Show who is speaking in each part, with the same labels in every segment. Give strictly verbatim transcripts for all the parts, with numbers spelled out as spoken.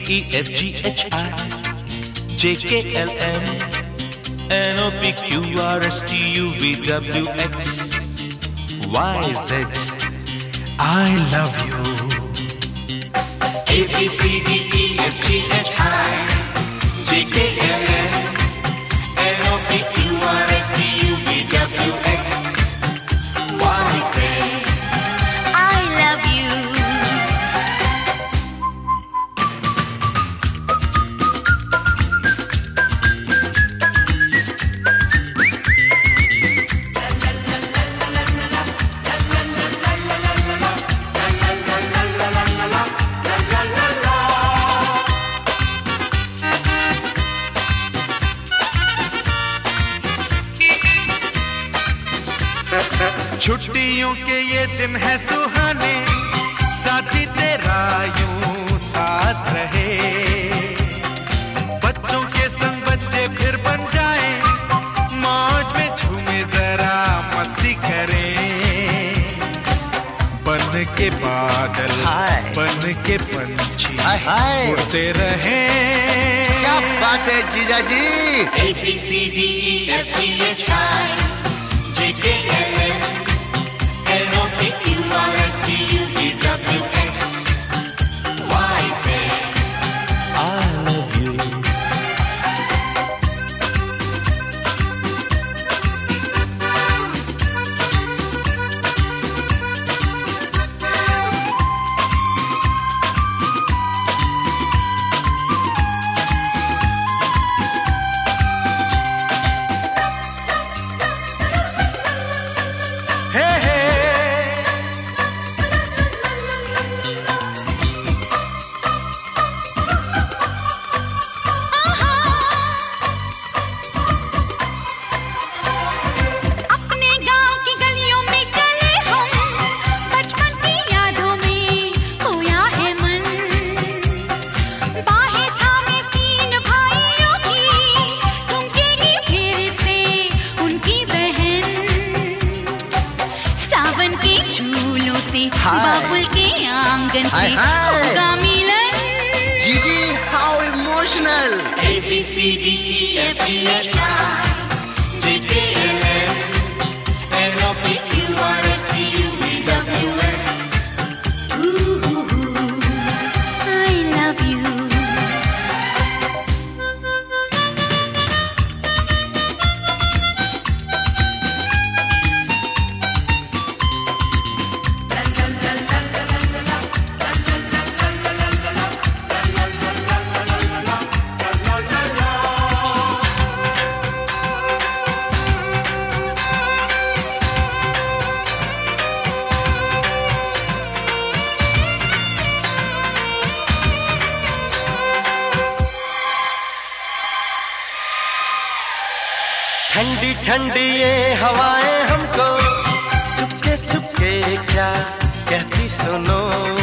Speaker 1: E F G H I J K L M N O P Q R S T U V W X Y Z. I love you. A B C D E F G H I J K L M N O P Q R S T U V W X Y Z.
Speaker 2: I love you.
Speaker 3: छुट्टियों के ये दिन है सुहाने, साथी तेरा यूं साथ रहे। बच्चों के संग बच्चे फिर बन जाएं, मौज में झूमे जरा मस्ती करें। बन के बादल बन के पंछी उड़ते रहें।
Speaker 4: क्या बात है जीजा जी।
Speaker 1: A B C D E F G H I J K L M N O P Q R S T U V W X Y Z. I love you.
Speaker 3: हे हे
Speaker 2: अपने गांव की गलियों में चले हम, बचपन की यादों में खोया है मन। बाहें थामे तीन भाइयों की, ठुमकेगी फिर से उनकी बहन। सावन के झूलों से, बाबुल के आंगन से होगा मिलन।
Speaker 4: जीजी how emotional.
Speaker 1: A B C D E F G H I J K L M N O P Q R S T U V W X.
Speaker 2: Ooh, I love you.
Speaker 5: ठंडी ठंडी ये हवाएं हमको चुपके चुपके क्या कहती सुनो।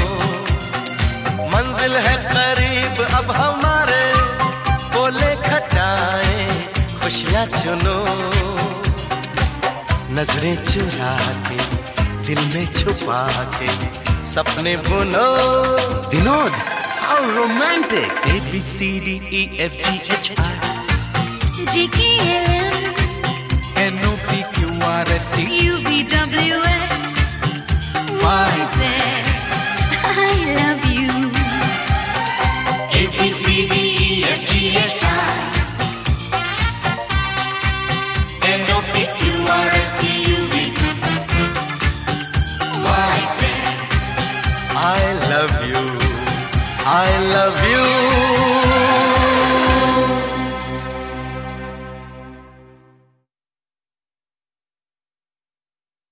Speaker 5: मंजिल है करीब अब हमारे, बोले खटाएं खुशियां चुनो। नजरें चुरा के दिल में छुपा के सपने बुनो।
Speaker 4: Vinod how romantic.
Speaker 1: A B C D E F G H I
Speaker 2: J K L M
Speaker 3: N O P Q R S T
Speaker 2: U V W X Y Z. I love you.
Speaker 1: A B C D E F G H I N O P Q R S T U V Y Z.
Speaker 5: I love you, I love you.